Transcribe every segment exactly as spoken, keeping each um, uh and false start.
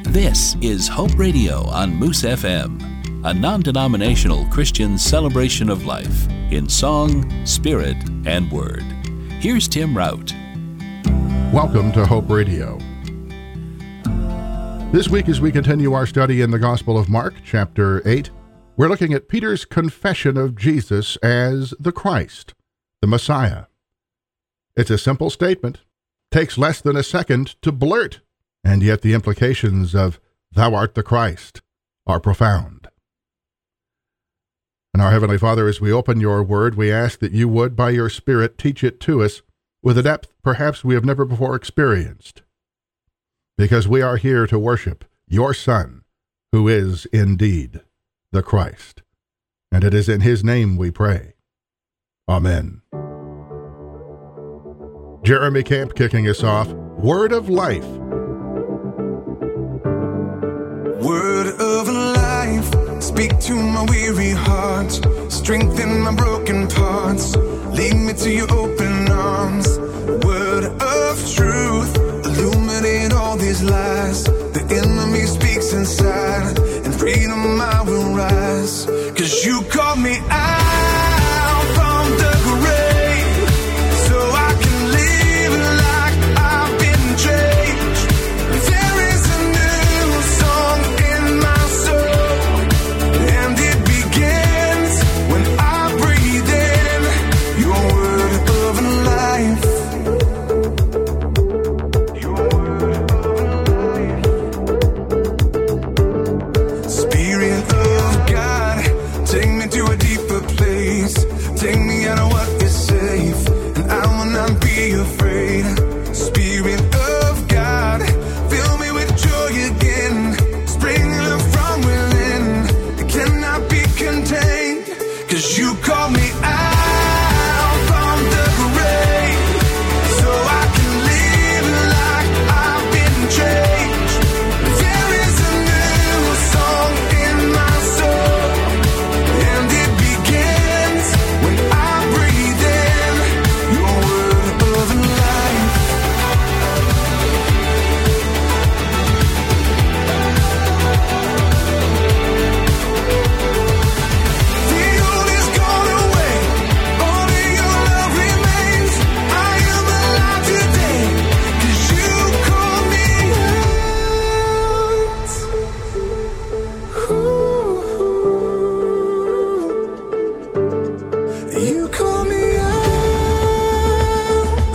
This is Hope Radio on Moose F M, a non-denominational Christian celebration of life in song, spirit, and word. Here's Tim Rout. Welcome to Hope Radio. This week, as we continue our study in the Gospel of Mark, chapter eight, we're looking at Peter's confession of Jesus as the Christ, the Messiah. It's a simple statement, takes less than a second to blurt, and yet the implications of "Thou art the Christ" are profound. And our Heavenly Father, as we open your word, we ask that you would, by your Spirit, teach it to us with a depth perhaps we have never before experienced, because we are here to worship your Son, who is indeed the Christ. And it is in his name we pray. Amen. Jeremy Camp kicking us off, Word of Life. Word of life, speak to my weary heart, strengthen my broken parts, lead me to your open arms. Word of truth, illuminate all these lies. The enemy speaks inside, and freedom I will rise. 'Cause you called me out from the grave, so I can live like I've been changed. There is a new song in my soul, and it begins when I breathe in your word of life. Your word of life. Spirit of God, take me to a deeper place. Take me out of what is safe, and I will not be afraid. Spirit of God, fill me with joy again. Springing up from within, it cannot be contained. 'Cause you call me out from the grave, so I can live like I've been changed. There is a new song in my soul, and it begins when I breathe in your word of life. The old is gone away, only your love remains. I am alive today, 'cause you call me out. Ooh. You call me out.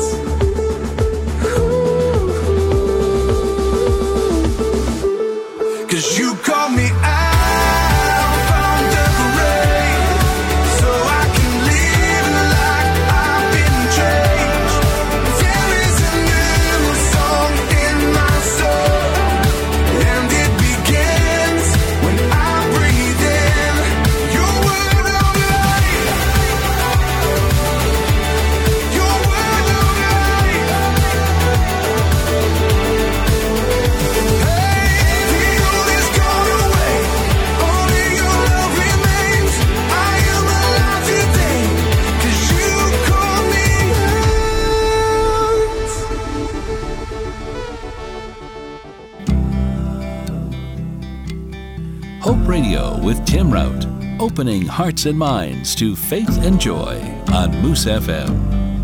Ooh. 'Cause you call me out from the grave, so I can live like I've been changed. There is a new song in my soul, and it begins when I breathe in your word of life. Your word of life. Hey, the old is gone away, only your love remains. I am alive today, 'cause you call me out. Hope Radio with Tim Rout, opening hearts and minds to faith and joy on Moose F M.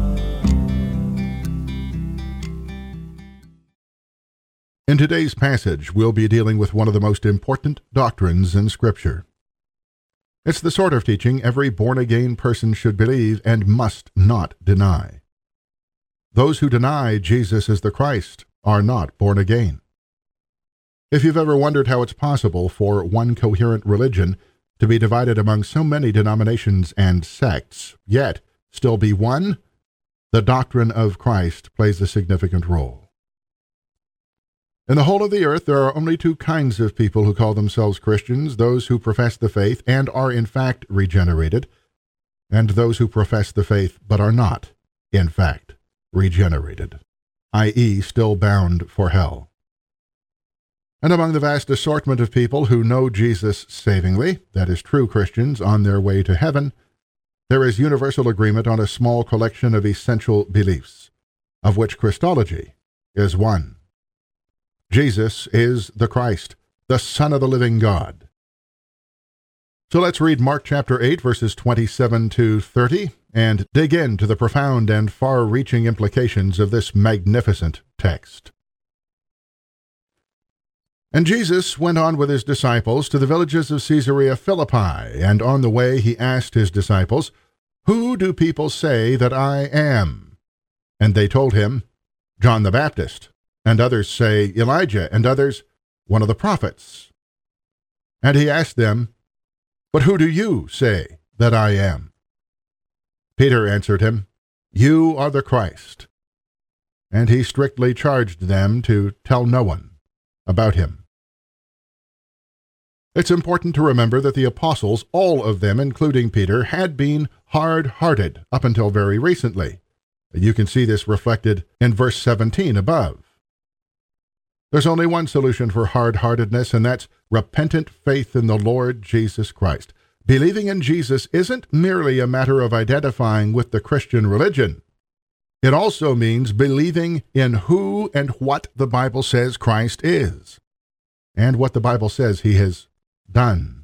In today's passage, we'll be dealing with one of the most important doctrines in Scripture. It's the sort of teaching every born-again person should believe and must not deny. Those who deny Jesus is the Christ are not born again. If you've ever wondered how it's possible for one coherent religion to be divided among so many denominations and sects, yet still be one, the doctrine of Christ plays a significant role. In the whole of the earth, there are only two kinds of people who call themselves Christians: those who profess the faith and are in fact regenerated, and those who profess the faith but are not, in fact, regenerated, that is still bound for hell. And among the vast assortment of people who know Jesus savingly, that is, true Christians on their way to heaven, there is universal agreement on a small collection of essential beliefs, of which Christology is one. Jesus is the Christ, the Son of the living God. So let's read Mark chapter eight, verses twenty-seven to thirty, and dig into the profound and far-reaching implications of this magnificent text. And Jesus went on with his disciples to the villages of Caesarea Philippi, and on the way he asked his disciples, "Who do people say that I am?" And they told him, "John the Baptist, and others say Elijah, and others, one of the prophets." And he asked them, "But who do you say that I am?" Peter answered him, "You are the Christ." And he strictly charged them to tell no one about him. It's important to remember that the apostles, all of them, including Peter, had been hard-hearted up until very recently. You can see this reflected in verse seventeen above. There's only one solution for hard-heartedness, and that's repentant faith in the Lord Jesus Christ. Believing in Jesus isn't merely a matter of identifying with the Christian religion. It also means believing in who and what the Bible says Christ is, and what the Bible says he has done.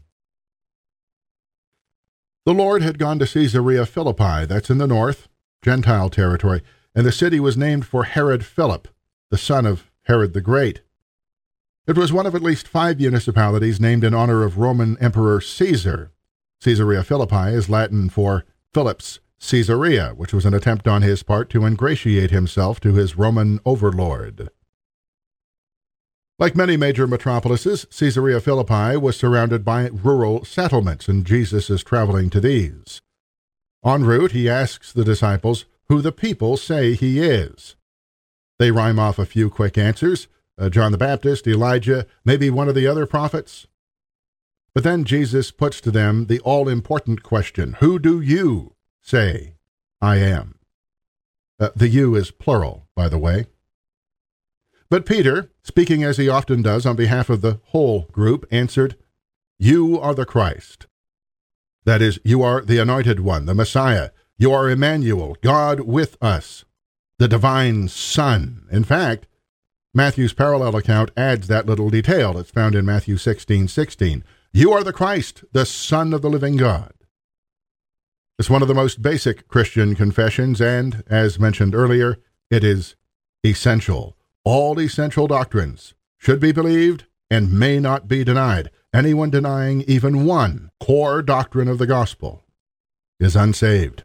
The Lord had gone to Caesarea Philippi, that's in the north, Gentile territory, and the city was named for Herod Philip, the son of Herod the Great. It was one of at least five municipalities named in honor of Roman Emperor Caesar. Caesarea Philippi is Latin for Philip's Caesarea, which was an attempt on his part to ingratiate himself to his Roman overlord. Like many major metropolises, Caesarea Philippi was surrounded by rural settlements, and Jesus is traveling to these. En route, he asks the disciples who the people say he is. They rhyme off a few quick answers, uh, John the Baptist, Elijah, maybe one of the other prophets. But then Jesus puts to them the all-important question, who do you say I am? Uh, the you is plural, by the way. But Peter, speaking as he often does on behalf of the whole group, answered, "You are the Christ." That is, you are the Anointed One, the Messiah. You are Emmanuel, God with us, the divine Son. In fact, Matthew's parallel account adds that little detail. It's found in Matthew sixteen sixteen. You are the Christ, the Son of the living God. It's one of the most basic Christian confessions, and, as mentioned earlier, it is essential. All essential doctrines should be believed and may not be denied. Anyone denying even one core doctrine of the gospel is unsaved.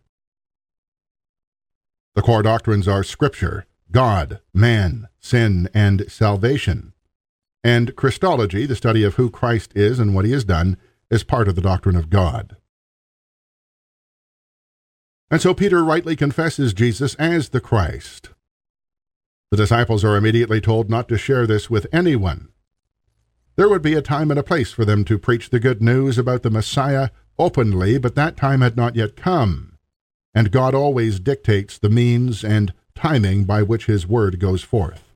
The core doctrines are Scripture, God, man, sin, and salvation. And Christology, the study of who Christ is and what he has done, is part of the doctrine of God. And so Peter rightly confesses Jesus as the Christ. The disciples are immediately told not to share this with anyone. There would be a time and a place for them to preach the good news about the Messiah openly, but that time had not yet come, and God always dictates the means and timing by which his word goes forth.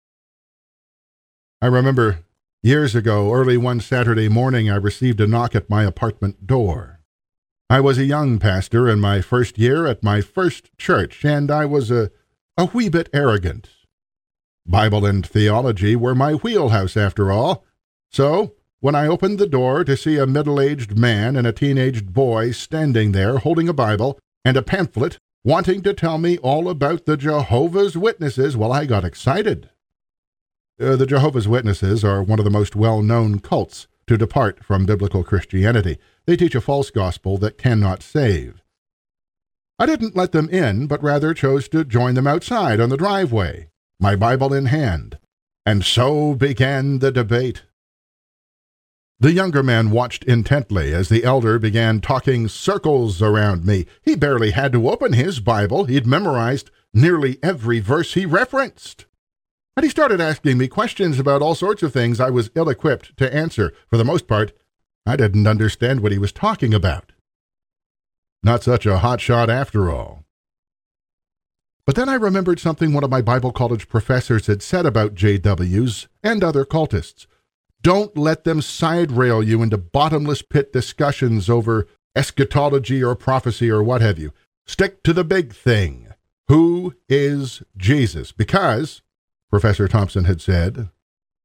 I remember years ago, early one Saturday morning, I received a knock at my apartment door. I was a young pastor in my first year at my first church, and I was a, a wee bit arrogant. Bible and theology were my wheelhouse, after all. So, when I opened the door to see a middle-aged man and a teenaged boy standing there holding a Bible and a pamphlet wanting to tell me all about the Jehovah's Witnesses, well, I got excited. Uh, the Jehovah's Witnesses are one of the most well-known cults to depart from biblical Christianity. They teach a false gospel that cannot save. I didn't let them in, but rather chose to join them outside on the driveway, my Bible in hand, and so began the debate. The younger man watched intently as the elder began talking circles around me. He barely had to open his Bible. He'd memorized nearly every verse he referenced. And he started asking me questions about all sorts of things I was ill-equipped to answer. For the most part, I didn't understand what he was talking about. Not such a hot shot after all. But then I remembered something one of my Bible college professors had said about J Ws and other cultists. Don't let them side rail you into bottomless pit discussions over eschatology or prophecy or what have you. Stick to the big thing. Who is Jesus? Because, Professor Thompson had said,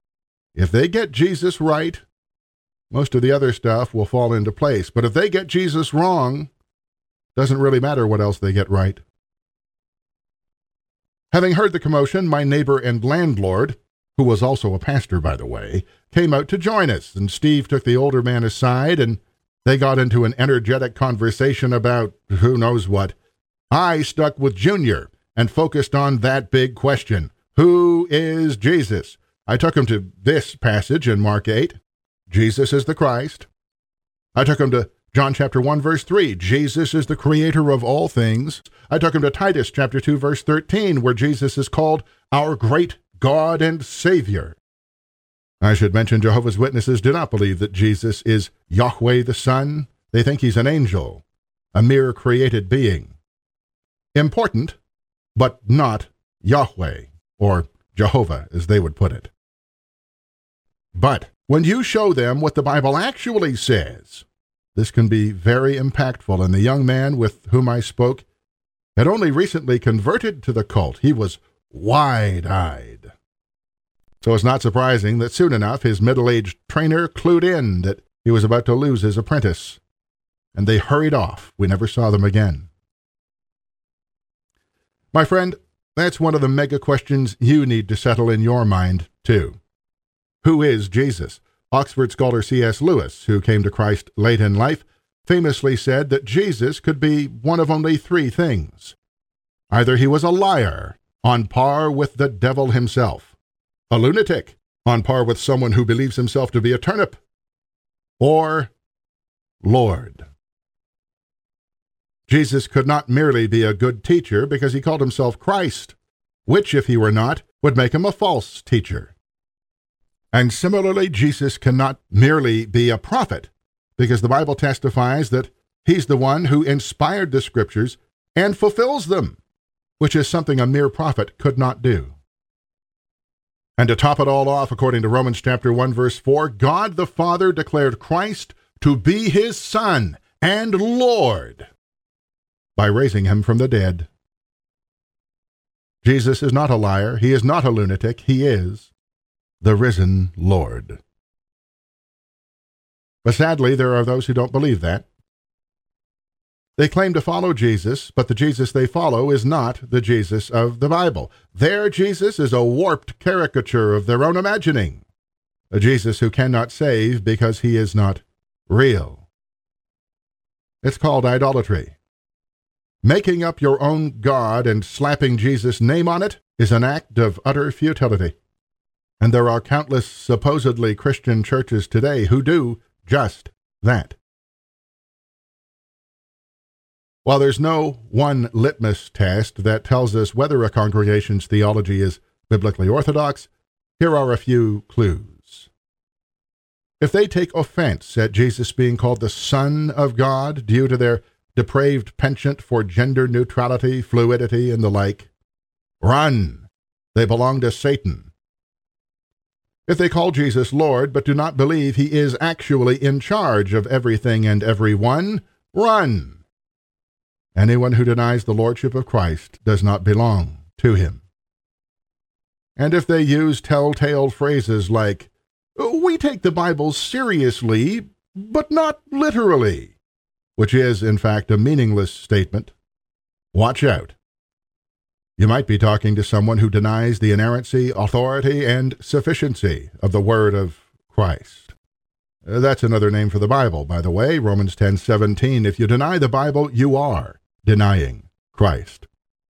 If they get Jesus right, most of the other stuff will fall into place. But if they get Jesus wrong, doesn't really matter what else they get right. Having heard the commotion, my neighbor and landlord, who was also a pastor, by the way, came out to join us, and Steve took the older man aside, and they got into an energetic conversation about who knows what. I stuck with Junior and focused on that big question. Who is Jesus? I took him to this passage in Mark eight. Jesus is the Christ. I took him to John chapter one, verse three. Jesus is the creator of all things. I took him to Titus chapter two, verse thirteen, where Jesus is called our great God and Savior. I should mention Jehovah's Witnesses do not believe that Jesus is Yahweh the Son. They think he's an angel, a mere created being. Important, but not Yahweh, or Jehovah, as they would put it. But when you show them what the Bible actually says, this can be very impactful, and the young man with whom I spoke had only recently converted to the cult. He was wide-eyed. So it's not surprising that soon enough his middle-aged trainer clued in that he was about to lose his apprentice, and they hurried off. We never saw them again. My friend, that's one of the mega questions you need to settle in your mind, too. Who is Jesus? Oxford scholar C S Lewis, who came to Christ late in life, famously said that Jesus could be one of only three things. Either he was a liar, on par with the devil himself, a lunatic, on par with someone who believes himself to be a turnip, or Lord. Jesus could not merely be a good teacher because he called himself Christ, which, if he were not, would make him a false teacher. And similarly, Jesus cannot merely be a prophet, because the Bible testifies that he's the one who inspired the Scriptures and fulfills them, which is something a mere prophet could not do. And to top it all off, according to Romans chapter one, verse four, God the Father declared Christ to be his Son and Lord by raising him from the dead. Jesus is not a liar. He is not a lunatic. He is the risen Lord. But sadly, there are those who don't believe that. They claim to follow Jesus, but the Jesus they follow is not the Jesus of the Bible. Their Jesus is a warped caricature of their own imagining, a Jesus who cannot save because he is not real. It's called idolatry. Making up your own God and slapping Jesus' name on it is an act of utter futility. And there are countless supposedly Christian churches today who do just that. While there's no one litmus test that tells us whether a congregation's theology is biblically orthodox, here are a few clues. If they take offense at Jesus being called the Son of God due to their depraved penchant for gender neutrality, fluidity, and the like, run. They belong to Satan. If they call Jesus Lord but do not believe he is actually in charge of everything and everyone, run. Anyone who denies the lordship of Christ does not belong to him. And if they use telltale phrases like, we take the Bible seriously, but not literally, which is, in fact, a meaningless statement, watch out. You might be talking to someone who denies the inerrancy, authority, and sufficiency of the Word of Christ. That's another name for the Bible, by the way, Romans ten seventeen. If you deny the Bible, you are denying Christ.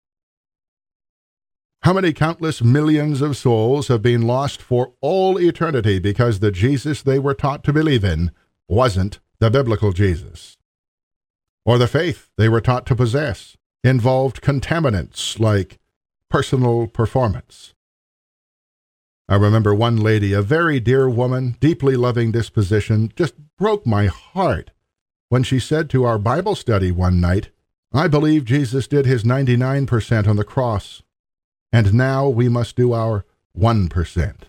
How many countless millions of souls have been lost for all eternity because the Jesus they were taught to believe in wasn't the biblical Jesus? Or the faith they were taught to possess involved contaminants like personal performance. I remember one lady, a very dear woman, deeply loving disposition, just broke my heart when she said to our Bible study one night, I believe Jesus did his ninety-nine percent on the cross, and now we must do our one percent.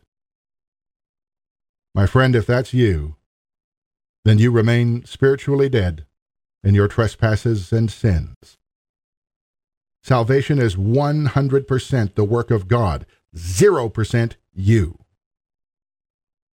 My friend, if that's you, then you remain spiritually dead in your trespasses and sins. Salvation is one hundred percent the work of God, zero percent you.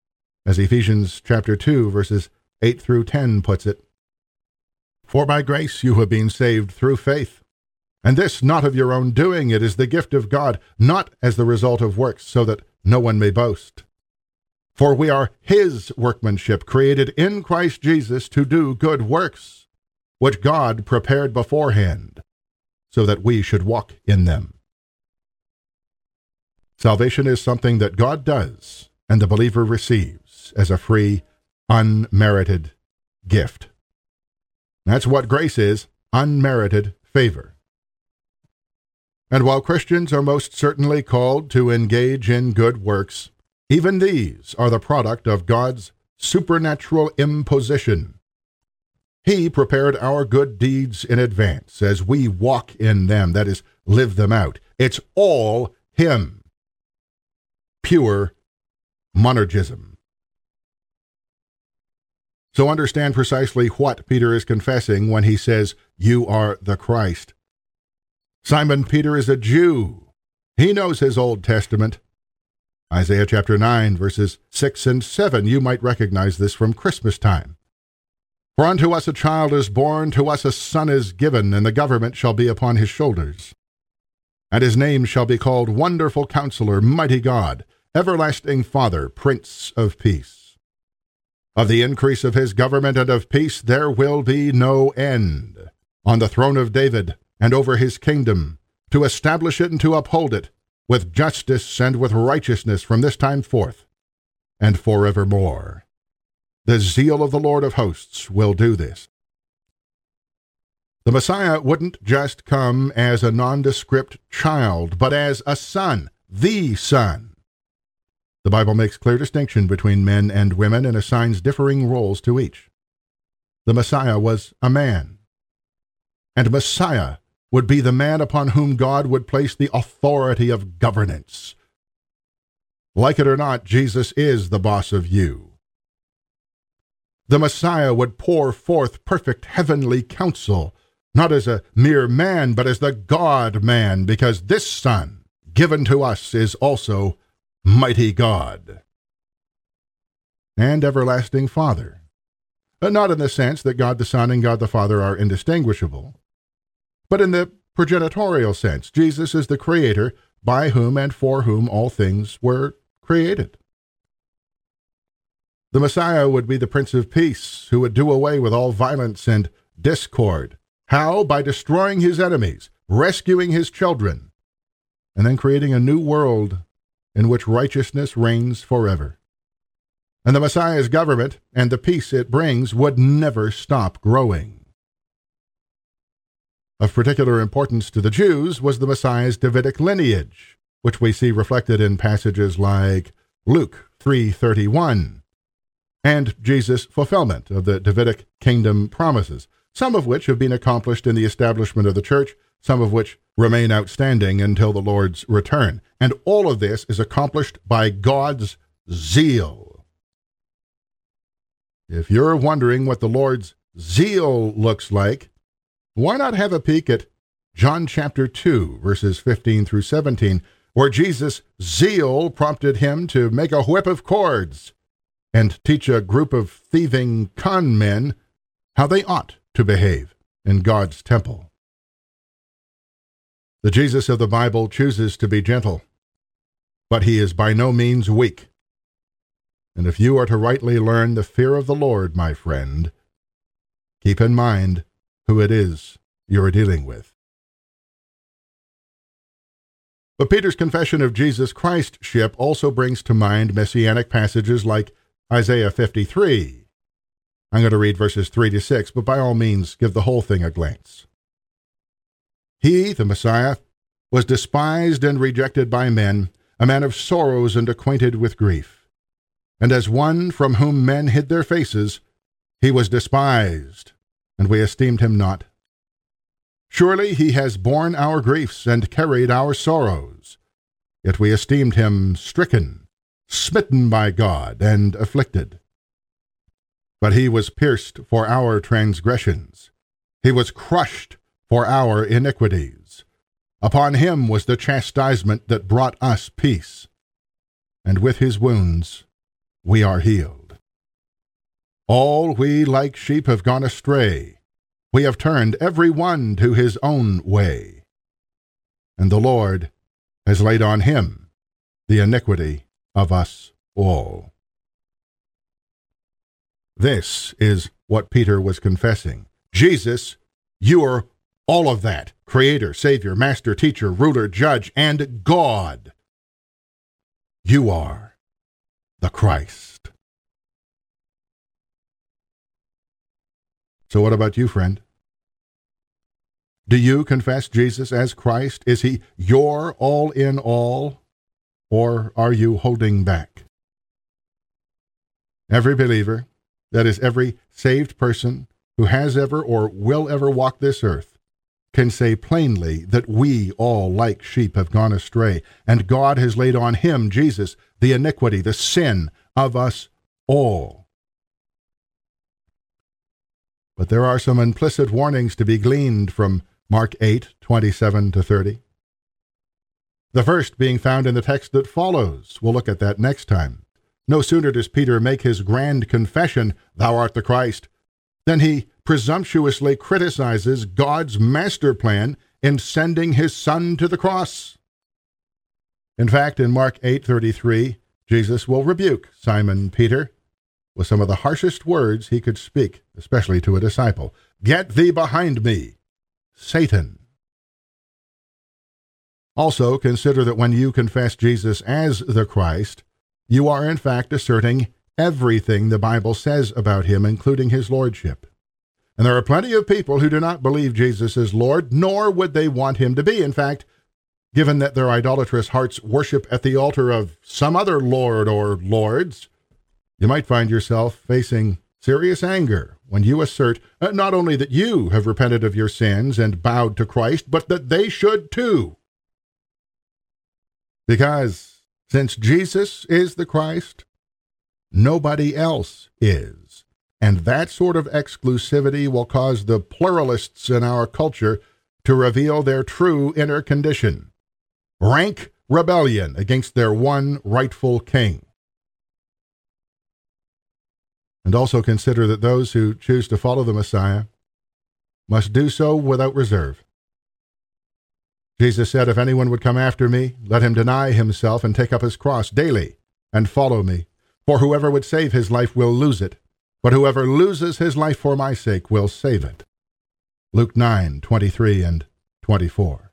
as Ephesians chapter two, verses eight through ten puts it. For by grace you have been saved through faith, and this not of your own doing, it is the gift of God, not as the result of works, so that no one may boast. For we are his workmanship, created in Christ Jesus to do good works, which God prepared beforehand, so that we should walk in them. Salvation is something that God does, and the believer receives as a free, unmerited gift. That's what grace is, unmerited favor. And while Christians are most certainly called to engage in good works, even these are the product of God's supernatural imposition. He prepared our good deeds in advance as we walk in them, that is, live them out. It's all Him. Pure monergism. So understand precisely what Peter is confessing when he says, "You are the Christ." Simon Peter is a Jew. He knows his Old Testament. Isaiah chapter nine, verses six and seven, you might recognize this from Christmas time. For unto us a child is born, to us a son is given, and the government shall be upon his shoulders. And his name shall be called Wonderful Counselor, Mighty God, Everlasting Father, Prince of Peace. Of the increase of his government and of peace there will be no end, on the throne of David and over his kingdom, to establish it and to uphold it, with justice and with righteousness from this time forth, and forevermore. The zeal of the Lord of hosts will do this. The Messiah wouldn't just come as a nondescript child, but as a son, the Son. The Bible makes clear distinction between men and women and assigns differing roles to each. The Messiah was a man, and Messiah would be the man upon whom God would place the authority of governance. Like it or not, Jesus is the boss of you. The Messiah would pour forth perfect heavenly counsel, not as a mere man, but as the God-man, because this Son, given to us, is also Mighty God and Everlasting Father. But not in the sense that God the Son and God the Father are indistinguishable, but in the progenitorial sense. Jesus is the Creator by whom and for whom all things were created. The Messiah would be the Prince of Peace, who would do away with all violence and discord. How? By destroying his enemies, rescuing his children, and then creating a new world in which righteousness reigns forever. And the Messiah's government and the peace it brings would never stop growing. Of particular importance to the Jews was the Messiah's Davidic lineage, which we see reflected in passages like Luke three thirty-one, and Jesus' fulfillment of the Davidic kingdom promises, some of which have been accomplished in the establishment of the church, some of which remain outstanding until the Lord's return. And all of this is accomplished by God's zeal. If you're wondering what the Lord's zeal looks like, why not have a peek at John chapter two, verses fifteen through seventeen, where Jesus' zeal prompted him to make a whip of cords and teach a group of thieving con men how they ought to behave in God's temple. The Jesus of the Bible chooses to be gentle, but he is by no means weak. And if you are to rightly learn the fear of the Lord, my friend, keep in mind who it is you're dealing with. But Peter's confession of Jesus Christship also brings to mind messianic passages like Isaiah fifty-three. I'm going to read verses three to six, but by all means, give the whole thing a glance. He, the Messiah, was despised and rejected by men, a man of sorrows and acquainted with grief. And as one from whom men hid their faces, he was despised, and we esteemed him not. Surely he has borne our griefs and carried our sorrows, yet we esteemed him stricken, smitten by God, and afflicted. But he was pierced for our transgressions. He was crushed for our iniquities. Upon him was the chastisement that brought us peace, and with his wounds we are healed. All we like sheep have gone astray. We have turned every one to his own way. And the Lord has laid on him the iniquity of us all. This is what Peter was confessing. Jesus, you are all of that. Creator, Savior, Master, Teacher, Ruler, Judge, and God. You are the Christ. So what about you, friend? Do you confess Jesus as Christ? Is he your all in all? Or are you holding back? Every believer, that is, every saved person who has ever or will ever walk this earth, can say plainly that we all like sheep have gone astray, and God has laid on him, Jesus, the iniquity, the sin of us all. But there are some implicit warnings to be gleaned from Mark eight, twenty-seven to thirty. The first being found in the text that follows. We'll look at that next time. No sooner does Peter make his grand confession, "Thou art the Christ," than he presumptuously criticizes God's master plan in sending his Son to the cross. In fact, in Mark eight thirty-three, Jesus will rebuke Simon Peter with some of the harshest words he could speak, especially to a disciple. "Get thee behind me, Satan." Also, consider that when you confess Jesus as the Christ, you are in fact asserting everything the Bible says about him, including his lordship. And there are plenty of people who do not believe Jesus is Lord, nor would they want him to be. In fact, given that their idolatrous hearts worship at the altar of some other lord or lords, you might find yourself facing serious anger when you assert uh, not only that you have repented of your sins and bowed to Christ, but that they should too. Because since Jesus is the Christ, nobody else is. And that sort of exclusivity will cause the pluralists in our culture to reveal their true inner condition: rank rebellion against their one rightful king. And also consider that those who choose to follow the Messiah must do so without reserve. Jesus said, "If anyone would come after me, let him deny himself and take up his cross daily and follow me. For whoever would save his life will lose it, but whoever loses his life for my sake will save it." Luke nine, twenty-three and twenty-four.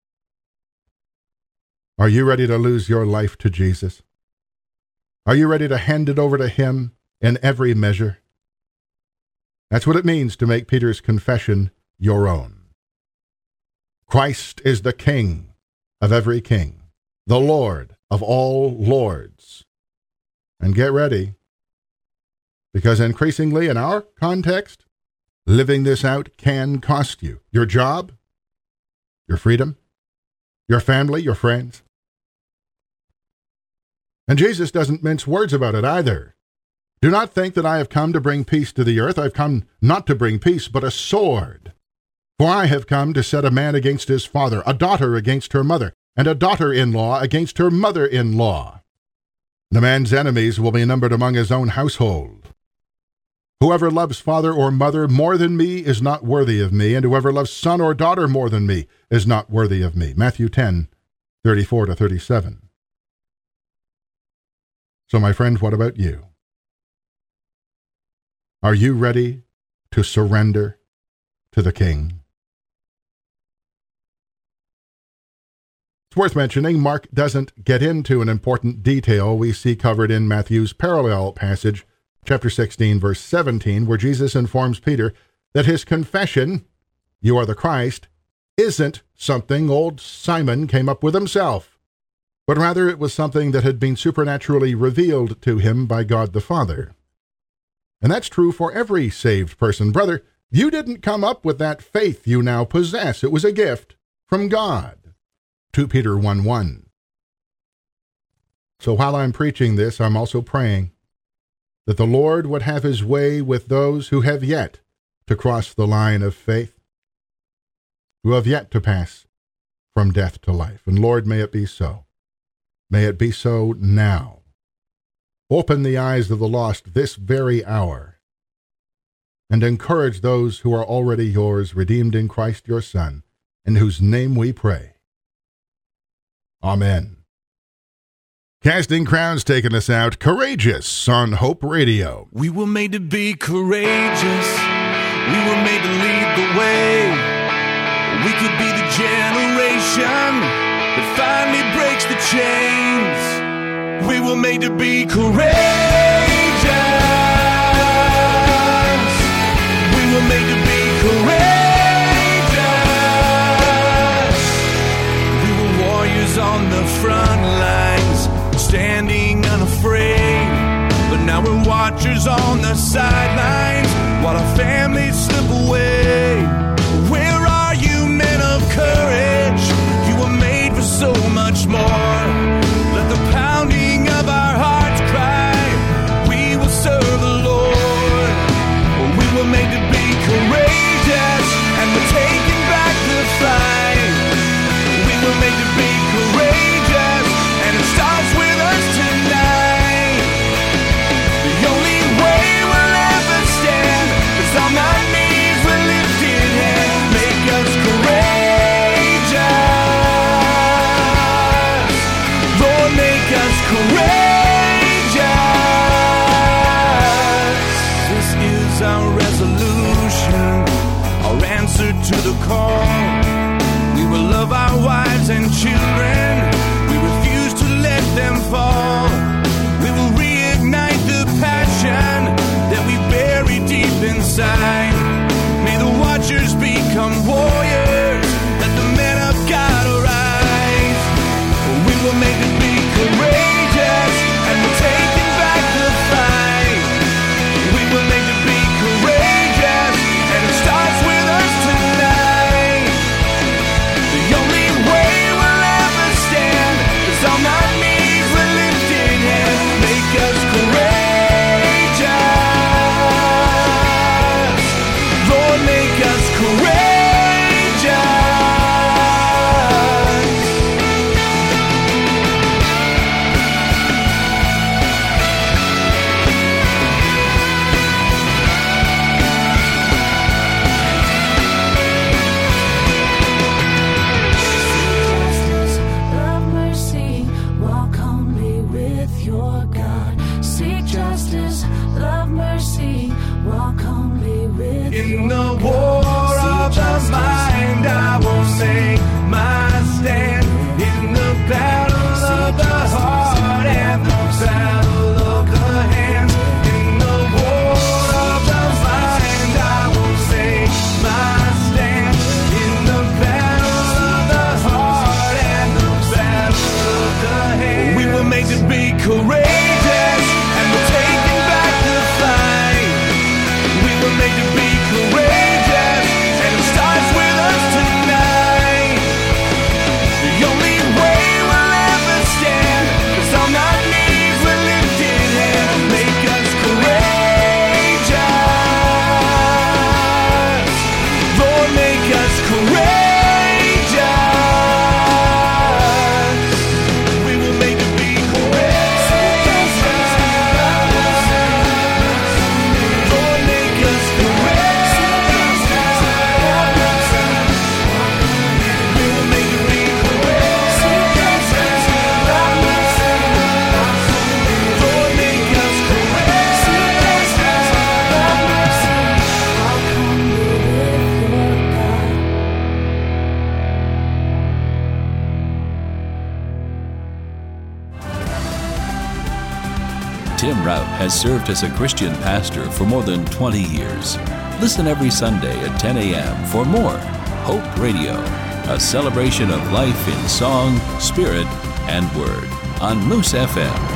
Are you ready to lose your life to Jesus? Are you ready to hand it over to him in every measure? That's what it means to make Peter's confession your own. Christ is the King of every king, the Lord of all lords. And get ready, because increasingly in our context, living this out can cost you your job, your freedom, your family, your friends. And Jesus doesn't mince words about it either. Do not think that I have come to bring peace to the earth. I've come not to bring peace, but a sword. For I have come to set a man against his father, a daughter against her mother, and a daughter-in-law against her mother-in-law. The man's enemies will be numbered among his own household. Whoever loves father or mother more than me is not worthy of me, and whoever loves son or daughter more than me is not worthy of me. Matthew ten, thirty-four to thirty-seven. So, my friend, what about you? Are you ready to surrender to the King? It's worth mentioning, Mark doesn't get into an important detail we see covered in Matthew's parallel passage, chapter sixteen, verse seventeen, where Jesus informs Peter that his confession, "You are the Christ," isn't something old Simon came up with himself, but rather it was something that had been supernaturally revealed to him by God the Father. And that's true for every saved person. Brother, you didn't come up with that faith you now possess. It was a gift from God. Second Peter one one. So while I'm preaching this, I'm also praying that the Lord would have his way with those who have yet to cross the line of faith, who have yet to pass from death to life. And Lord, may it be so. May it be so now. Open the eyes of the lost this very hour, and encourage those who are already yours, redeemed in Christ your Son, in whose name we pray. Amen. Casting Crowns taking us out, Courageous on Hope Radio. We were made to be courageous. We were made to lead the way. We could be the generation that finally breaks the chains. We were made to be courageous. We were made to be courageous. We were warriors on the front lines, standing unafraid. But now we're watchers on the sidelines while our families slip away. Where are you, men of courage? You were made for so much more. Let the pounding of our hearts cry, we will serve the Lord. We were made to be courageous, and we're taking back the fight. We were made to be courageous, and it starts with us tonight. The only way we'll ever stand is on our knees with lifted hands. Make us courageous. Lord, make us courageous. This is our resolution, our answer to the call. We will love our wives and children. We refuse to let them fall. We will reignite the passion that we bury deep inside. May the watchers become warriors. Let the men of God arise. We were made to be courageous, and we're taking back the fight. We were made to be courageous, and it starts with us tonight. The only way we'll ever stand is on our knees with lifted hands. Make us courageous. Lord, make us courageous. Love mercy, walk humbly with your God. Seek justice, love mercy, walk humbly with In your the God. war of the mind, I will make my stand. In the battle of the heart and the battle of the hands. In the war of the mind, I will make my stand. In the battle of the heart and the battle of the hands. We were made to be courageous, and we're taking back the fight. We were made to be courageous, and it starts with us tonight. The only way we'll ever stand is on our knees with lifted hands. Make us courageous. Lord, make us courageous. We were made to be courageous. Lord, make us courageous. We were made to be courageous. Lord, make us courageous. Walk humbly with your God. Tim Rout has served as a Christian pastor for more than twenty years. Listen every Sunday at ten a.m. for more Hope Radio, a celebration of life in song, spirit, and word on Moose F M.